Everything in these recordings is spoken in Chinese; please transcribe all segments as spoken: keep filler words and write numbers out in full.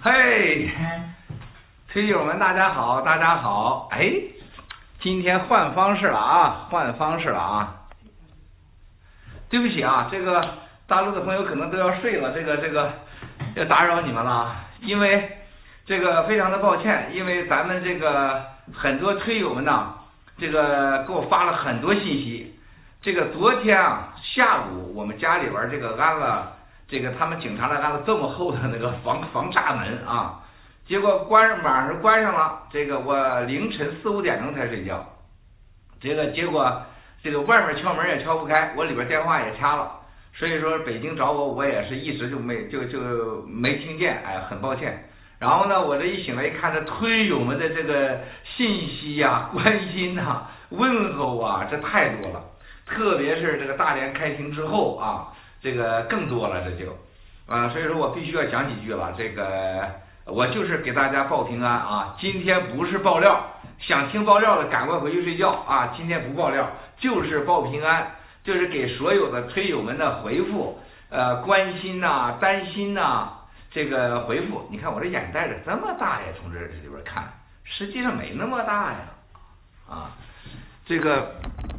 嘿，推友们大家好，大家好。哎，今天换方式了啊，换方式了啊。对不起啊，这个大陆的朋友可能都要睡了，这个这个要打扰你们了，因为这个非常的抱歉，因为咱们这个很多推友们呢，这个给我发了很多信息。这个昨天啊下午我们家里边这个安了。这个他们警察呢安了这么厚的那个防防炸门啊，结果关上晚上关上了，这个我凌晨四五点钟才睡觉，这个结果这个外面敲门也敲不开，我里边电话也掐了，所以说北京找我我也是一直就没就就没听见，哎，很抱歉。然后呢，我这一醒来一看，这推友们的这个信息呀、啊、关心呐、啊、问候啊，这太多了，特别是这个大连开庭之后啊。这个更多了，这就啊，所以说我必须要讲几句了。这个我就是给大家报平安啊，今天不是爆料，想听爆料的赶快回去睡觉啊！今天不爆料，就是报平安，就是给所有的推友们的回复，呃，关心呐、啊、担心呐、啊，这个回复。你看我这眼袋子这么大呀，从这这里边看，实际上没那么大呀，啊，这个。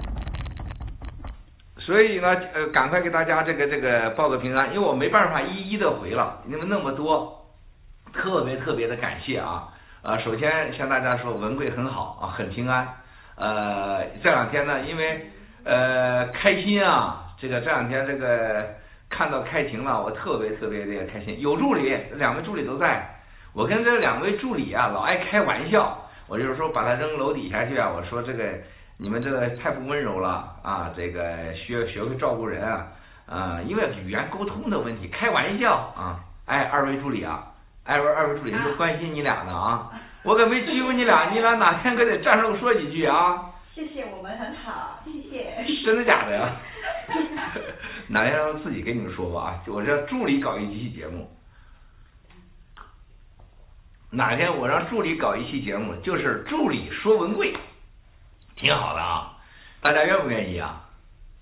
所以呢，呃，赶快给大家这个这个报个平安，因为我没办法一一的回了，因为那么多，特别特别的感谢啊！呃，首先向大家说，文贵很好啊，很平安。呃，这两天呢，因为呃开心啊，这个这两天这个看到开庭了，我特别特别的开心。有助理，两位助理都在，我跟这两位助理啊老爱开玩笑，我就是说把他扔楼底下去啊，我说这个。你们这个太不温柔了啊！这个需要学会照顾人啊，啊，因为语言沟通的问题，开玩笑啊！哎，二位助理啊，二位二位助理就关心你俩呢啊！我可没欺负你俩，你俩哪天可得站上说几句啊！ 谢谢，我们很好，谢谢。 真的假的呀？哪天让自己跟你们说吧啊！我这助理搞一期节目，哪天我让助理搞一期节目，就是助理说文贵。挺好的啊，大家愿不愿意啊？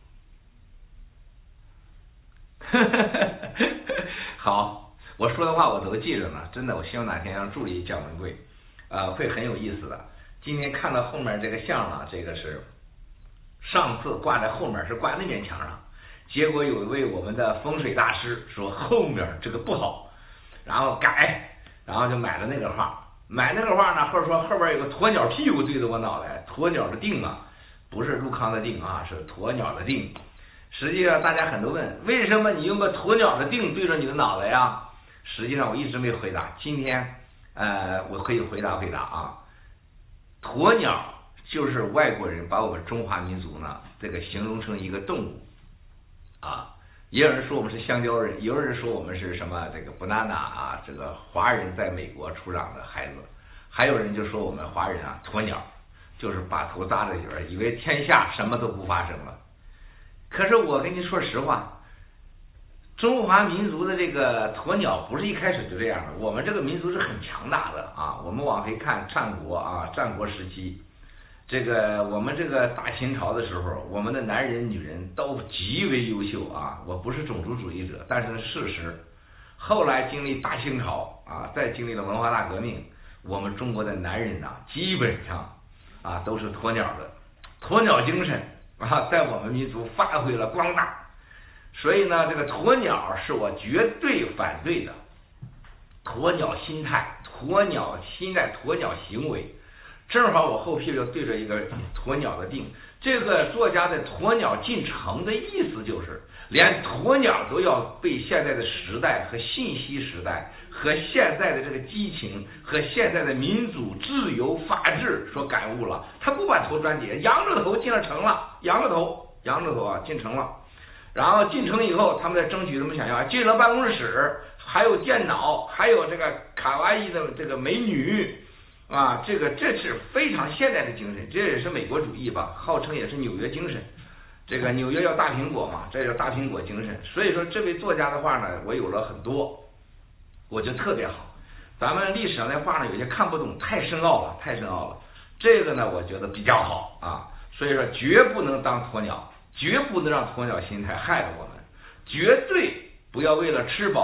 好，我说的话我都记着呢，真的，我希望哪天让助理讲文贵，呃，会很有意思的。今天看到后面这个像了，这个是上次挂在后面是挂那面墙上，结果有一位我们的风水大师说后面这个不好，然后改，然后就买了那个画。买那个画呢，或者说后边有个鸵鸟屁股对着我脑袋，鸵鸟的腚啊，不是陆康的腚啊，是鸵鸟的腚。实际上大家很多问，为什么你用个鸵鸟的腚对着你的脑袋呀？实际上我一直没回答，今天呃我可以回答回答啊。鸵鸟就是外国人把我们中华民族呢这个形容成一个动物啊。也有人说我们是香蕉人，也有人说我们是什么这个 banana 啊，这个华人在美国出长的孩子，还有人就说我们华人啊鸵鸟，就是把头扎在这儿，以为天下什么都不发生了。可是我跟你说实话，中华民族的这个鸵鸟不是一开始就这样的，我们这个民族是很强大的啊。我们往回看战国啊，战国时期。这个我们这个大秦朝的时候，我们的男人女人都极为优秀啊！我不是种族主义者，但是事实。后来经历大清朝啊，再经历了文化大革命，我们中国的男人呐、啊，基本上啊都是鸵鸟的，鸵鸟精神啊，在我们民族发挥了光大。所以呢，这个鸵鸟是我绝对反对的。鸵鸟心态、鸵鸟心态、鸵鸟行为。正好我后屁股对着一个鸵鸟的腚，这个作家的鸵鸟进城的意思就是，连鸵鸟都要被现在的时代和信息时代和现在的这个激情和现在的民主自由法治所感悟了。他不把头钻底下，仰着头进了城了，仰着头，仰着头啊进城了。然后进城以后，他们在争取什么想要？进了办公室，还有电脑，还有这个卡哇伊的这个美女。啊，这个这是非常现代的精神，这也是美国主义吧，号称也是纽约精神。这个纽约叫大苹果嘛，这叫大苹果精神。所以说，这位作家的话呢，我有了很多，我觉得特别好。咱们历史上的话呢，有些看不懂，太深奥了，太深奥了。这个呢，我觉得比较好啊。所以说，绝不能当鸵鸟，绝不能让鸵鸟心态害了我们，绝对不要为了吃饱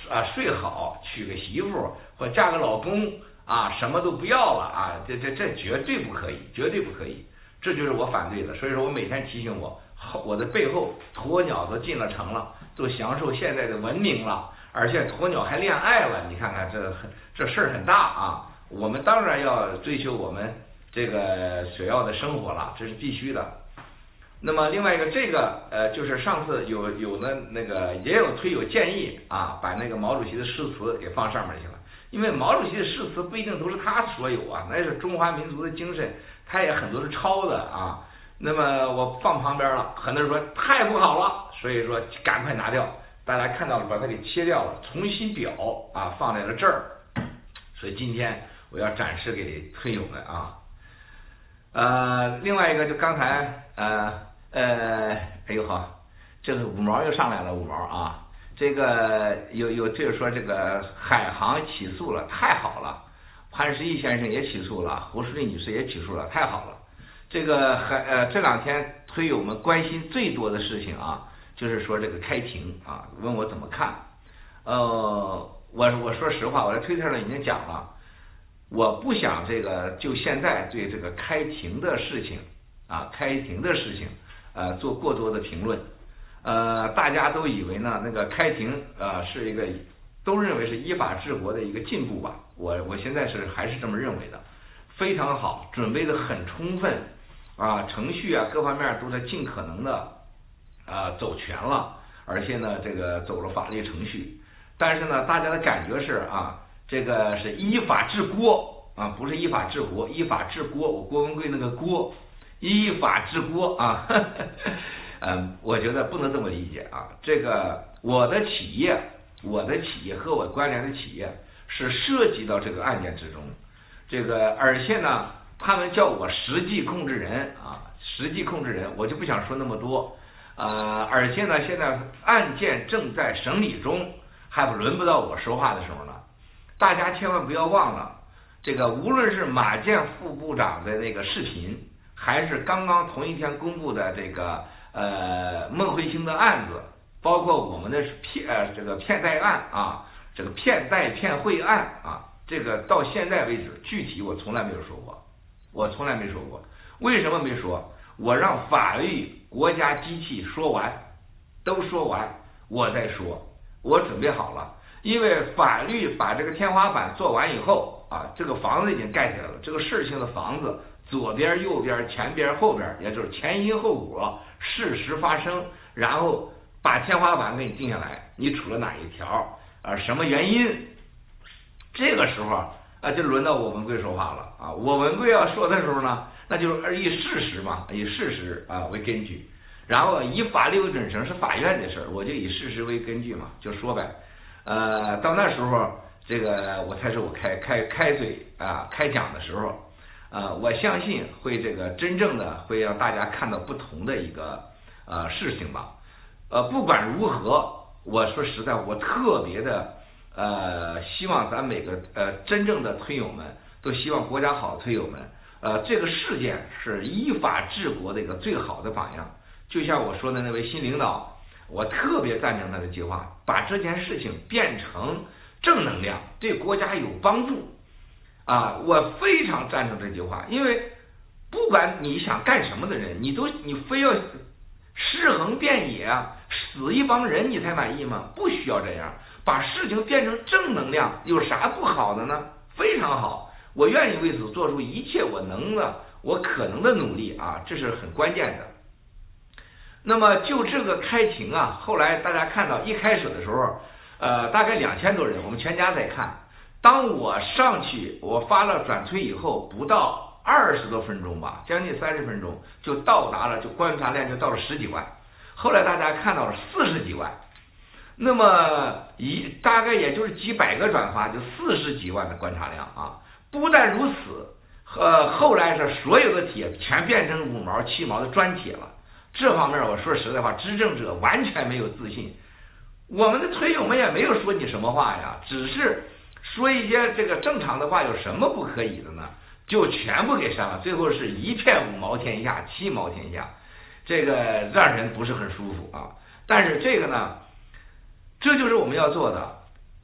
啊睡好，娶个媳妇或嫁个老公啊，什么都不要了啊，这这这绝对不可以，绝对不可以，这就是我反对的。所以说我每天提醒我，我的背后鸵鸟都进了城了，都享受现在的文明了，而且鸵鸟还恋爱了，你看看这这事儿很大啊。我们当然要追求我们这个所要的生活了，这是必须的。那么另外一个，这个呃，就是上次有有的那个也有推友建议啊，把那个毛主席的诗词给放上面去了。因为毛主席的诗词不一定都是他所有啊，那是中华民族的精神，他也很多是抄的啊。那么我放旁边了，很多人说太不好了，所以说赶快拿掉。大家看到了，把它给切掉了，重新裱啊，放在了这儿。所以今天我要展示给推友们啊。呃，另外一个就刚才呃呃，哎呦好，这个五毛又上来了，五毛啊。这个有有就是说这个海航起诉了，太好了，潘石屹先生也起诉了，胡适丽女士也起诉了，太好了。这个海呃这两天推友们关心最多的事情啊，就是说这个开庭啊，问我怎么看。呃，我我说实话，我在推特上已经讲了，我不想这个就现在对这个开庭的事情啊，开庭的事情呃做过多的评论。呃，大家都以为呢，那个开庭呃是一个，都认为是依法治国的一个进步吧。我我现在是还是这么认为的，非常好，准备的很充分啊，程序啊各方面都在尽可能的啊走全了，而且呢这个走了法律程序。但是呢，大家的感觉是啊，这个是依法治国啊，不是依法治国，依法治国，我郭文贵那个郭，依法治国啊。呵呵嗯，我觉得不能这么理解啊。这个我的企业，我的企业和我关联的企业是涉及到这个案件之中。这个而且呢，他们叫我实际控制人啊，实际控制人，我就不想说那么多。呃，而且呢，现在案件正在审理中，还不轮不到我说话的时候呢。大家千万不要忘了，这个无论是马建副部长的那个视频，还是刚刚同一天公布的这个。呃，孟慧卿的案子，包括我们的骗呃这个骗贷案啊，这个骗贷骗汇案啊，这个到现在为止，具体我从来没有说过，我从来没说过。为什么没说？我让法律国家机器说完，都说完，我再说，我准备好了。因为法律把这个天花板做完以后啊，这个房子已经盖起来了，这个事情的房子。左边、右边、前边、后边，也就是前因后果、事实发生，然后把天花板给你定下来，你处了哪一条啊？什么原因？这个时候啊，就轮到我文贵说话了啊！我文贵要说的时候呢，那就是以事实嘛，以事实啊为根据，然后以法律为准绳是法院的事儿，我就以事实为根据嘛，就说呗。呃，到那时候，这个我才是我开开开嘴啊开讲的时候。呃，我相信会这个真正的会让大家看到不同的一个呃事情吧。呃，不管如何，我说实在，我特别的呃希望咱每个呃真正的推友们都希望国家好，推友们呃这个事件是依法治国的一个最好的榜样。就像我说的那位新领导，我特别赞成他的计划，把这件事情变成正能量，对国家有帮助。啊，我非常赞成这句话，因为不管你想干什么的人，你都你非要尸横遍野啊，死一帮人你才满意吗？不需要这样，把事情变成正能量，有啥不好的呢？非常好，我愿意为此做出一切我能的、我可能的努力啊，这是很关键的。那么就这个开庭啊，后来大家看到一开始的时候，呃，大概两千多人，我们全家在看。当我上去，我发了转推以后，不到二十多分钟吧，将近三十分钟，就到达了，就观察量就到了十几万。后来大家看到了四十几万，那么一大概也就是几百个转发，就四十几万的观察量啊。不但如此，呃，后来是所有的帖全变成五毛、七毛的专帖了。这方面我说实在话，执政者完全没有自信。我们的推友们也没有说你什么话呀，只是。说一些这个正常的话，有什么不可以的呢？就全部给删了，最后是一片五毛天下，七毛天下，这个让人不是很舒服啊。但是这个呢，这就是我们要做的。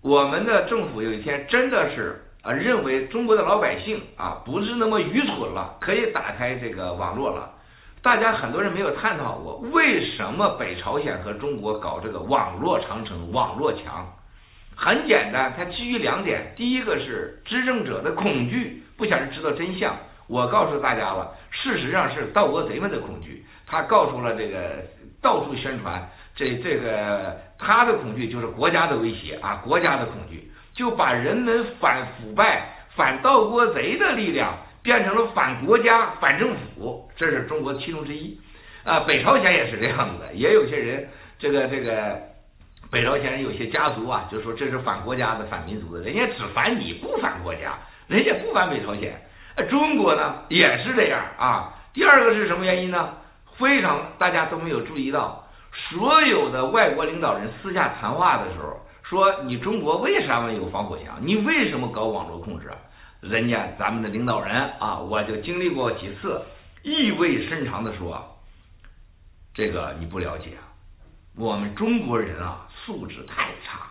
我们的政府有一天真的是啊认为中国的老百姓啊不是那么愚蠢了，可以打开这个网络了。大家很多人没有探讨过，为什么北朝鲜和中国搞这个网络长城、网络墙？很简单，它基于两点，第一个是执政者的恐惧，不想知道真相。我告诉大家了，事实上是盗国贼们的恐惧，他告诉了这个到处宣传，这这个他的恐惧就是国家的威胁啊，国家的恐惧，就把人们反腐败、反盗国贼的力量变成了反国家、反政府，这是中国其中之一。啊，北朝鲜也是这样子的，也有些人，这个这个北朝鲜有些家族啊，就说这是反国家的、反民族的，人家只反你，不反国家，人家不反北朝鲜。中国呢也是这样啊。第二个是什么原因呢？非常大家都没有注意到，所有的外国领导人私下谈话的时候说，你中国为什么有防火墙？你为什么搞网络控制？人家咱们的领导人啊，我就经历过几次，意味深长的说，这个你不了解，我们中国人啊素质太差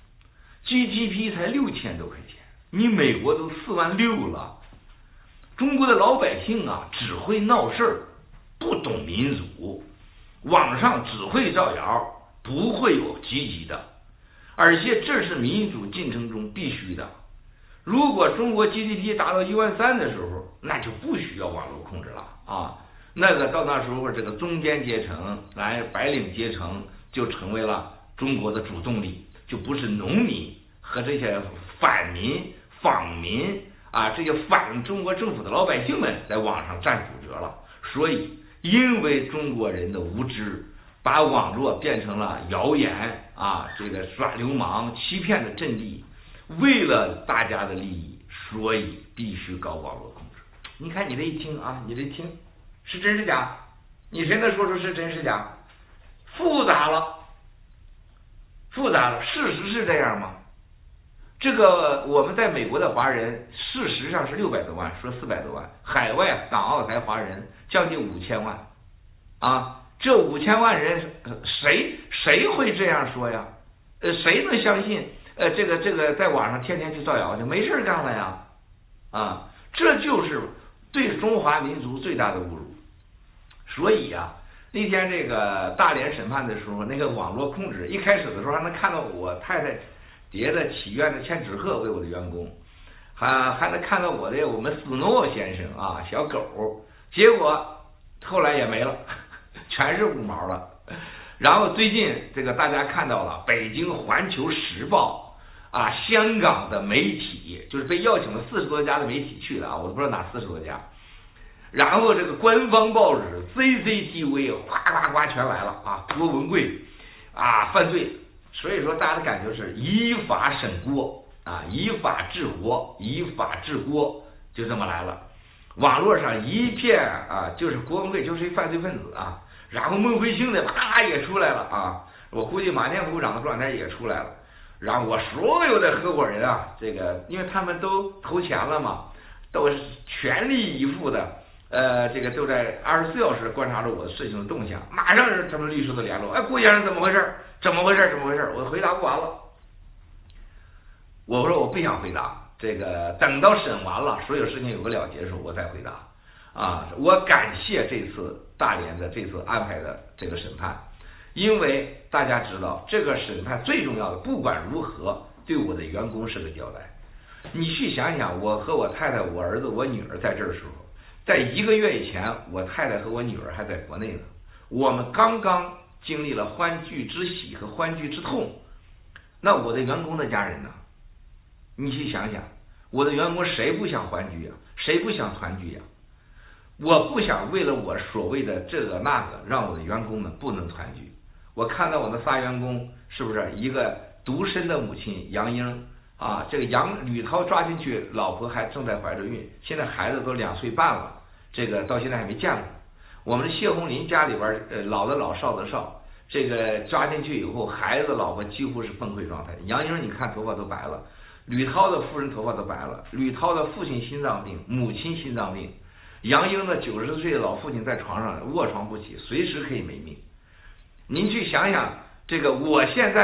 ，G D P 才六千多块钱，你美国都四万六了。中国的老百姓啊，只会闹事儿，不懂民主，网上只会造谣，不会有积极的，而且这是民主进程中必须的。如果中国 G D P 达到一万三的时候，那就不需要网络控制了啊。那个到那时候，这个中间阶层、来白领阶层就成为了中国的主动力，就不是农民和这些反民、仿民。啊，这些反中国政府的老百姓们在网上占主角了，所以因为中国人的无知，把网络变成了谣言啊，这个耍流氓、欺骗的阵地。为了大家的利益，所以必须搞网络控制。你看你这一听啊，你这一听是真是假？你谁能说出是真是假？复杂了，复杂了。事实是这样吗？这个我们在美国的华人，事实上是六百多万，说四百多万，海外港澳台华人将近五千万啊！这五千万人，谁谁会这样说呀？呃，谁能相信？呃，这个这个在网上天天去造谣去，没事干了呀？啊，这就是对中华民族最大的侮辱。所以呀、啊，那天这个大连审判的时候，那个网络控制一开始的时候还能看到我太太叠的祈愿的千纸鹤为我的员工，还还能看到我的我们斯诺先生啊小狗，结果后来也没了，全是五毛了。然后最近这个大家看到了北京环球时报啊，香港的媒体就是被邀请了四十多家的媒体去了啊，我都不知道哪四十多家。然后这个官方报纸 C C T V 哗哗哗全来了啊，郭文贵啊犯罪。所以说，大家的感觉是依法审郭啊，依法治国，依法治国，就这么来了。网络上一片啊，就是郭文贵就是一犯罪分子啊，然后孟辉星的啪也出来了啊，我估计马建部长的状态也出来了。然后我所有的合伙人啊，这个因为他们都投钱了嘛，都是全力以赴的。呃，这个都在二十四小时观察着我的事情的动向，马上是他们律师的联络。哎，郭先生怎么回事？怎么回事？怎么回事？我回答不完了。我说我不想回答，这个等到审完了，所有事情有个了结的时候，我再回答。啊，我感谢这次大连的这次安排的这个审判，因为大家知道，这个审判最重要的，不管如何，对我的员工是个交代。你去想想，我和我太太、我儿子、我女儿在这儿的时候。在一个月以前，我太太和我女儿还在国内呢。我们刚刚经历了欢聚之喜和欢聚之痛，那我的员工的家人呢？你去想想，我的员工谁不想欢聚呀？谁不想团聚呀？我不想为了我所谓的这个那个，让我的员工们不能团聚。我看到我的仨员工，是不是一个独身的母亲杨英？啊，这个杨吕涛抓进去，老婆还正在怀着孕，现在孩子都两岁半了，这个到现在还没见过。我们的谢红林家里边，呃，老的老少的少，这个抓进去以后，孩子老婆几乎是崩溃状态。杨英你看头发都白了，吕涛的夫人头发都白了，吕涛的父亲心脏病，母亲心脏病，杨英的九十岁的老父亲在床上卧床不起，随时可以没命。您去想想，这个我现在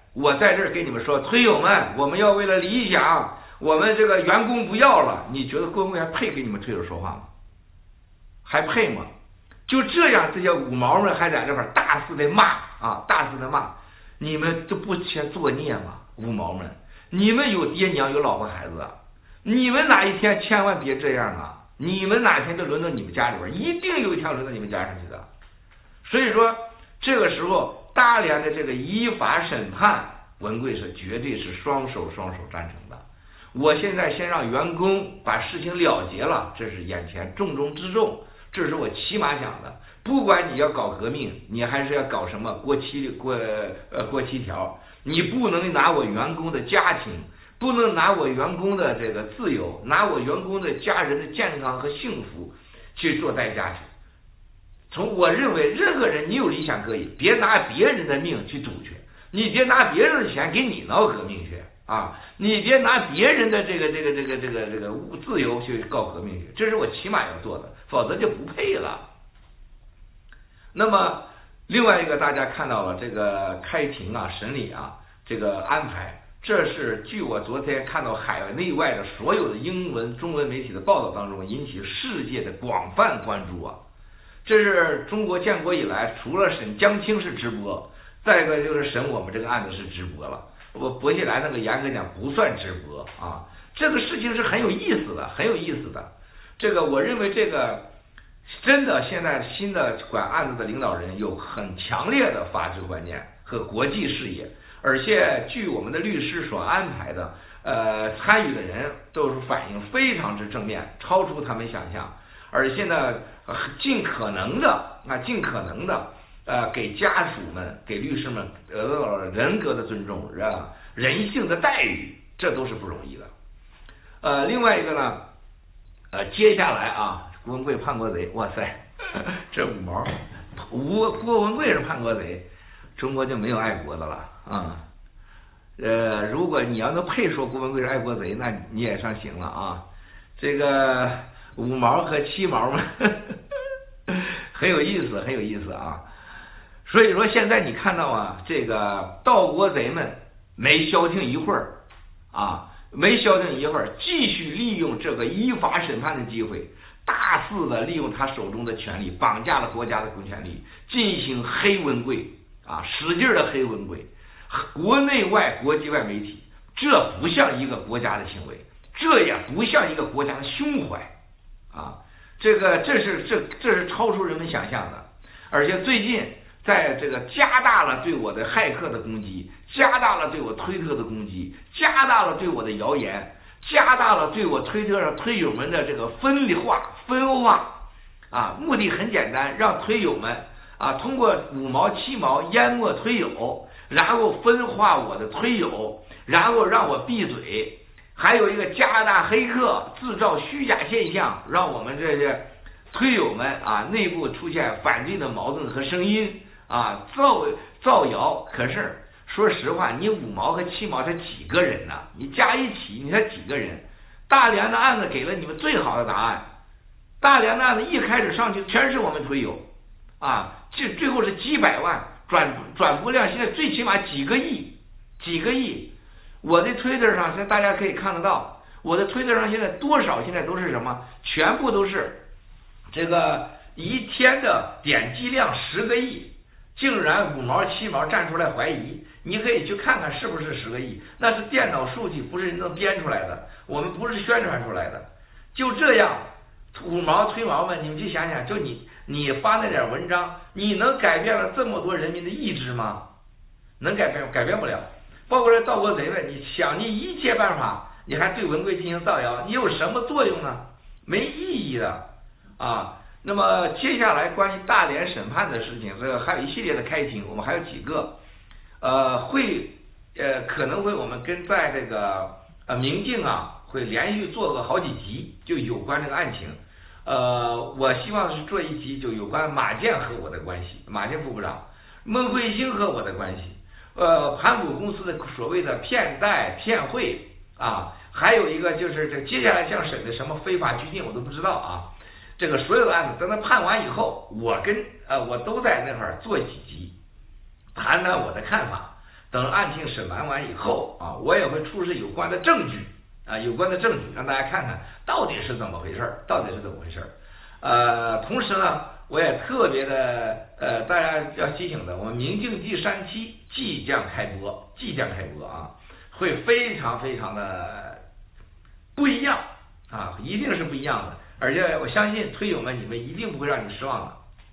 我在这儿给你们说，推友们，我们要为了理想，我们这个员工不要了，你觉得郭文贵还配给你们推友说话吗？还配吗？就这样，这些五毛们还在这块大肆的骂啊，大肆的骂，你们都不嫌作孽吗？五毛们，你们有爹娘有老婆孩子，你们哪一天千万别这样啊！你们哪天就轮到你们家里边，一定有一天轮到你们家上去的。所以说，这个时候大连的这个依法审判，文贵是绝对是双手双手赞成的。我现在先让员工把事情了结了，这是眼前重中之重，这是我起码想的。不管你要搞革命，你还是要搞什么国七国呃国七条，你不能拿我员工的家庭，不能拿我员工的这个自由，拿我员工的家人的健康和幸福去做代价去。从我认为，任何人你有理想可以，别拿别人的命去赌去，你别拿别人的钱给你闹革命去啊！你别拿别人的这个这个这个这个这个自由去搞革命去，这是我起码要做的，否则就不配了。那么另外一个，大家看到了这个开庭啊、审理啊这个安排，这是据我昨天看到海内外的所有的英文、中文媒体的报道当中，引起世界的广泛关注啊。这是中国建国以来，除了审江青是直播，再一个就是审我们这个案子是直播了。我薄熙来那个严格讲不算直播啊，这个事情是很有意思的，很有意思的。这个我认为这个真的现在新的管案子的领导人有很强烈的法治观念和国际视野，而且据我们的律师所安排的，呃，参与的人都是反应非常之正面，超出他们想象。而且呢，尽可能的啊，尽可能的呃，给家属们、给律师们得到了人格的尊重、人人性的待遇，这都是不容易的。呃，另外一个呢，呃，接下来啊，郭文贵叛国贼，哇塞，这五毛，吴郭文贵是叛国贼，中国就没有爱国的了啊。呃，如果你要能配说郭文贵是爱国贼，那你也上刑了啊。这个五毛和七毛嘛，很有意思，很有意思啊。所以说现在你看到啊，这个盗国贼们没消停一会儿啊，没消停一会儿，继续利用这个依法审判的机会，大肆的利用他手中的权力，绑架了国家的公权力，进行黑文贵啊，使劲的黑文贵，国内外国际外媒体，这不像一个国家的行为，这也不像一个国家的胸怀啊，这个这是这这是超出人们想象的。而且最近在这个加大了对我的骇客的攻击，加大了对我推特的攻击，加大了对我的谣言，加大了对我推特上推友们的这个分化分化啊，目的很简单，让推友们啊通过五毛七毛淹没推友，然后分化我的推友，然后让我闭嘴。还有一个加大黑客，制造虚假现象，让我们这些推友们啊内部出现反对的矛盾和声音啊，造造谣。可是说实话，你五毛和七毛才几个人呢？你加一起你才几个人？大连的案子给了你们最好的答案，大连的案子一开始上去全是我们推友啊，这最后是几百万转转播量，现在最起码几个亿，几个亿。我的推特上现在大家可以看得到，我的推特上现在多少现在都是什么？全部都是这个一天的点击量十个亿，竟然五毛七毛站出来怀疑，你可以去看看是不是十个亿，那是电脑数据，不是人能编出来的，我们不是宣传出来的。就这样，五毛推毛们，你们去想想，就你你发那点文章，你能改变了这么多人民的意志吗？能改变改变不了。包括这盗国贼们，你想尽一切办法，你还对文贵进行造谣，你有什么作用呢？没意义的啊。那么接下来关于大连审判的事情，这个还有一系列的开庭，我们还有几个呃会呃可能会我们跟在这个呃明镜啊会连续做个好几集，就有关这个案情。呃，我希望是做一集就有关马建和我的关系，马建副部长，孟慧星和我的关系。呃，盘古公司的所谓的骗贷骗汇啊，还有一个就是这接下来像审的什么非法拘禁我都不知道啊。这个所有的案子等他判完以后，我跟呃我都在那块儿做几集，谈谈我的看法， 等案情审判完以后啊，我也会出示有关的证据啊，有关的证据让大家看看到底是怎么回事，到底是怎么回事。呃，同时呢，我也特别的呃，大家要提醒的，我们明镜第三期即将开播，即将开播啊，会非常非常的不一样啊，一定是不一样的，而且我相信推友们你们一定不会让你失望的。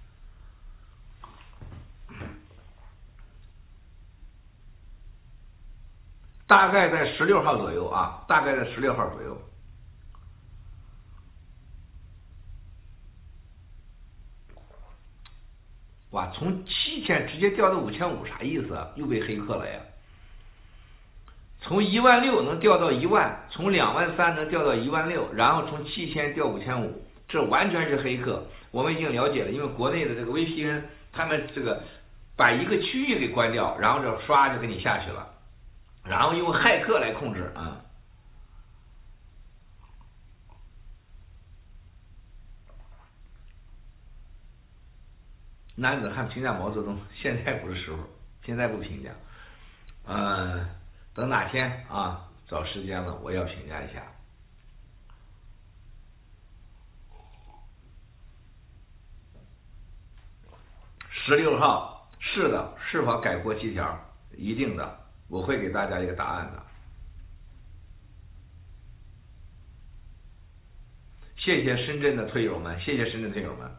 大概在十六号左右啊，大概在十六号左右。哇，从七千直接掉到五千五，啥意思啊？又被黑客了呀！从一万六能掉到一万，从两万三能掉到一万六，然后从七千掉五千五，这完全是黑客。我们已经了解了，因为国内的这个 V P N， 他们这个把一个区域给关掉，然后这刷就给你下去了，然后用骇客来控制啊。男子汉评价毛泽东，现在不是时候，现在不评价。呃，等哪天啊找时间了，我要评价一下。十六号，是的，是否改过七条？一定的，我会给大家一个答案的。谢谢深圳的推友们，谢谢深圳推友们。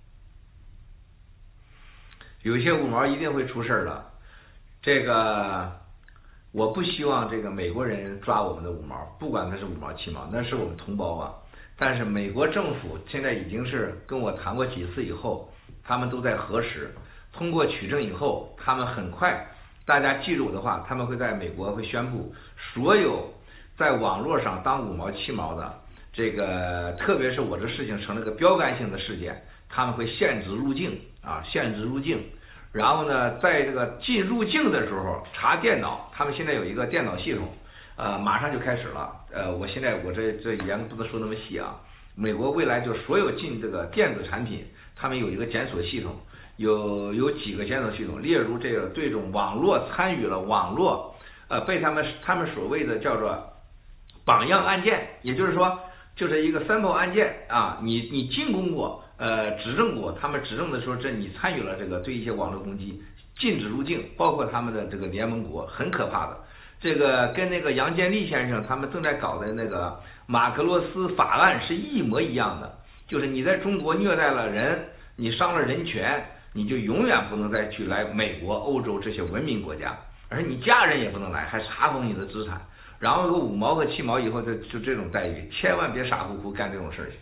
有些五毛一定会出事的，这个我不希望这个美国人抓我们的五毛，不管他是五毛七毛，那是我们同胞啊。但是美国政府现在已经是跟我谈过几次以后，他们都在核实，通过取证以后，他们很快，大家记住的话，他们会在美国会宣布，所有在网络上当五毛七毛的，这个特别是我这事情成了个标杆性的事件，他们会限制入境啊，限制入境。然后呢，在这个进入境的时候查电脑，他们现在有一个电脑系统，呃，马上就开始了。呃，我现在我这这言不能说那么细啊。美国未来就所有进这个电子产品，他们有一个检索系统，有有几个检索系统，例如这个对这种网络参与了网络，呃，被他们他们所谓的叫做榜样案件，也就是说，就是一个sample案件啊，你你进攻过。呃，指证过，他们指证的时候，这你参与了这个对一些网络攻击，禁止入境，包括他们的这个联盟国，很可怕的。这个跟那个杨建立先生他们正在搞的那个马格罗斯法案是一模一样的，就是你在中国虐待了人，你伤了人权，你就永远不能再去来美国、欧洲这些文明国家，而你家人也不能来，还查封你的资产，然后有五毛和七毛以后就就这种待遇，千万别傻乎乎干这种事情。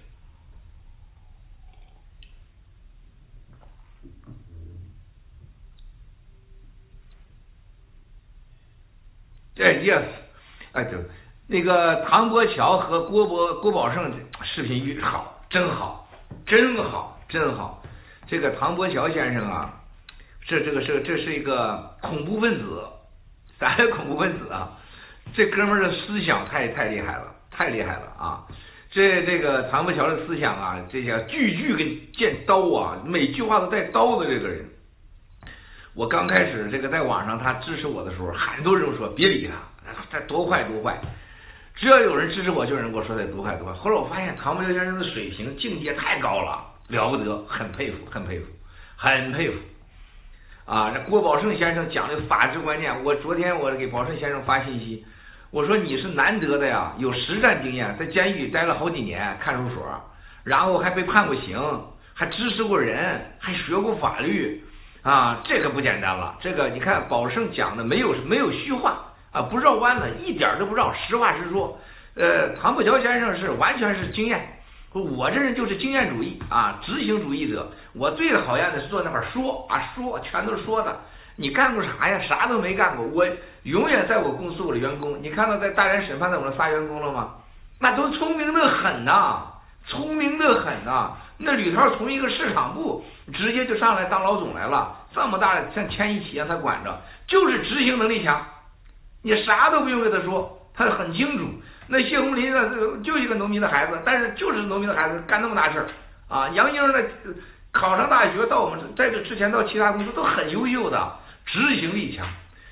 哎 ，yes， 哎对，那个唐国强和郭博郭宝胜视频语好，真好，真好，真好。这个唐国强先生啊，这这个是这是一个恐怖分子，啥叫恐怖分子啊？这哥们儿的思想太太厉害了，太厉害了啊！这这个唐国强的思想啊，这些句句跟剑刀啊，每句话都带刀的这个人。我刚开始这个在网上他支持我的时候，很多人说别理他，他多坏多坏。只要有人支持我，就有人跟我说他多坏多坏。后来我发现唐伯优先生的水平境界太高了，了不得，很佩服，很佩服，很佩服。啊，这郭宝胜先生讲的法治观念，我昨天我给宝胜先生发信息，我说你是难得的呀，有实战经验，在监狱待了好几年，看守所，然后还被判过刑，还支持过人，还学过法律。啊，这个不简单了。这个你看，宝胜讲的没有没有虚话啊，不绕弯子，一点都不绕，实话实说。呃，唐不乔先生是完全是经验，我这人就是经验主义啊，执行主义者。我最讨厌的是坐那块说啊说，全都是说的。你干过啥呀？啥都没干过。我永远在我公司我的员工，你看到在大连审判的我那仨员工了吗？那都聪明的很呐、啊，聪明的很呐、啊。那吕涛从一个市场部直接就上来当老总来了，这么大像千亿企业他管着，就是执行能力强，你啥都不用跟他说，他很清楚。那谢红林呢，就一个农民的孩子，但是就是农民的孩子干那么大事啊。杨英呢，考上大学到我们在这之前到其他公司都很优秀的，执行力强。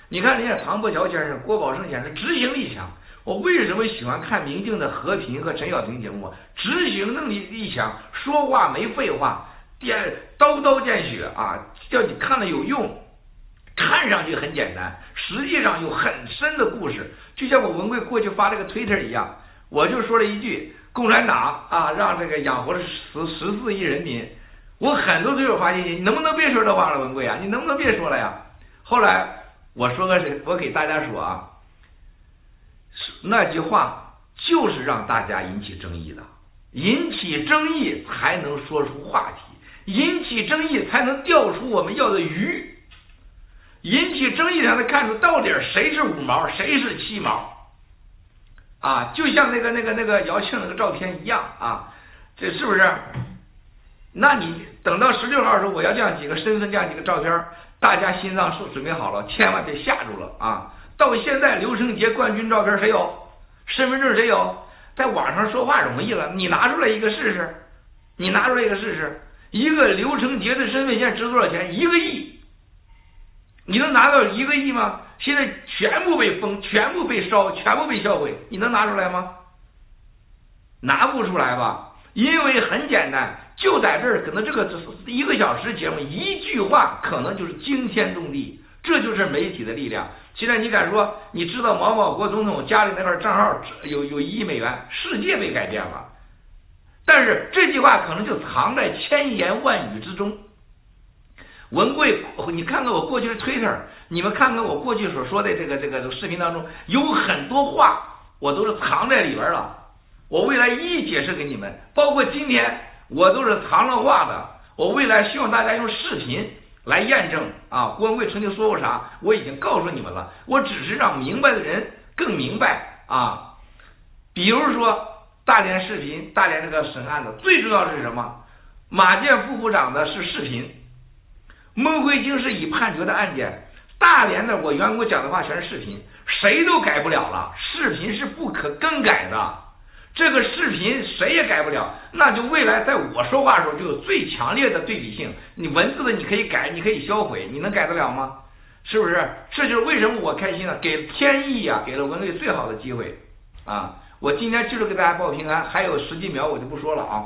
你看人家唐伯乔先生、郭宝胜先生执行力强。我为什么喜欢看明镜的和平和陈小平节目？执行能力力强，说话没废话，电刀刀见血啊，叫你看了有用。看上去很简单，实际上有很深的故事。就像我文贵过去发这个 Twitter 一样，我就说了一句共产党啊让这个养活了十十四亿人民。我很多队友发现你能不能别说这话了，文贵啊，你能不能别说了呀？后来我说个是，我给大家说啊，那句话就是让大家引起争议的，引起争议才能说出话题，引起争议才能钓出我们要的鱼。引起争议才能看出到底谁是五毛谁是七毛啊，就像那个那个那个姚庆那个照片一样啊，这是不是？那你等到十六号的时候，我要这样几个身份这样几个照片，大家心脏是准备好了，千万别吓住了啊！到现在刘成杰冠军照片谁有？身份证谁有？在网上说话容易了，你拿出来一个试试，你拿出来一个试试，一个刘成杰的身份现在值多少钱？一个亿。你能拿到一个亿吗？现在全部被封，全部被烧，全部被销毁，你能拿出来吗？拿不出来吧？因为很简单，就在这儿，可能这个一个小时节目，一句话可能就是惊天动地，这就是媒体的力量。现在你敢说，你知道毛某国总统家里那块账号有有一亿美元，世界被改变了，但是这句话可能就藏在千言万语之中。文贵，你看看我过去的 Twitter， 你们看看我过去所说的这个这个视频当中，有很多话我都是藏在里边了。我未来一一解释给你们，包括今天我都是藏了话的。我未来希望大家用视频来验证啊，郭文贵曾经说过啥，我已经告诉你们了。我只是让明白的人更明白啊。比如说大连视频，大连这个审案子，最重要的是什么？马建副部长的是视频。孟慧京是已判决的案件，大连的我原给我讲的话全是视频，谁都改不了了，视频是不可更改的，这个视频谁也改不了，那就未来在我说话的时候就有最强烈的对比性。你文字的你可以改，你可以销毁，你能改得了吗？是不是？这就是为什么我开心了，给天意啊，给了文贵最好的机会啊！我今天就是给大家报平安，还有十几秒我就不说了啊。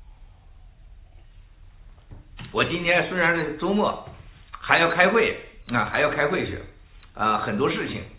我今天虽然是周末，还要开会啊，还要开会去啊，很多事情。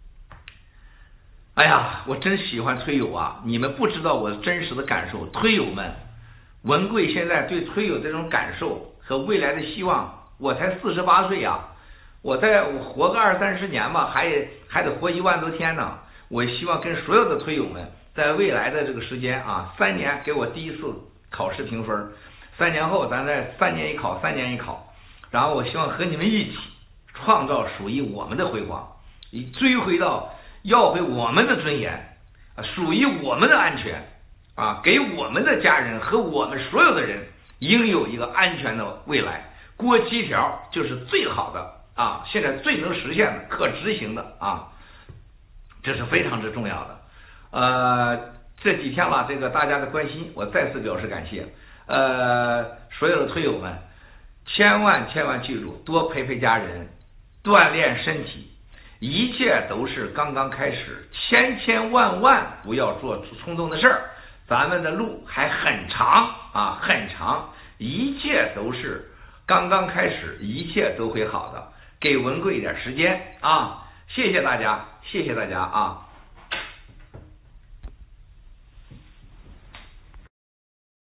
哎呀，我真喜欢推友啊！你们不知道我真实的感受，推友们，文贵现在对推友这种感受和未来的希望，我才四十八岁呀，我再我活个二三十年吧，还还得活一万多天呢。我希望跟所有的推友们，在未来的这个时间啊，三年给我第一次考试评分。三年后咱再三年一考，三年一考，然后我希望和你们一起创造属于我们的辉煌，以追回到要回我们的尊严，属于我们的安全啊，给我们的家人和我们所有的人应有一个安全的未来。郭七条就是最好的啊，现在最能实现的、可执行的啊，这是非常之重要的。呃，这几天了，这个大家的关心，我再次表示感谢。呃，所有的推友们，千万千万记住，多陪陪家人，锻炼身体，一切都是刚刚开始，千千万万不要做冲动的事儿，咱们的路还很长啊，很长，一切都是刚刚开始，一切都会好的，给文贵一点时间啊，谢谢大家，谢谢大家啊。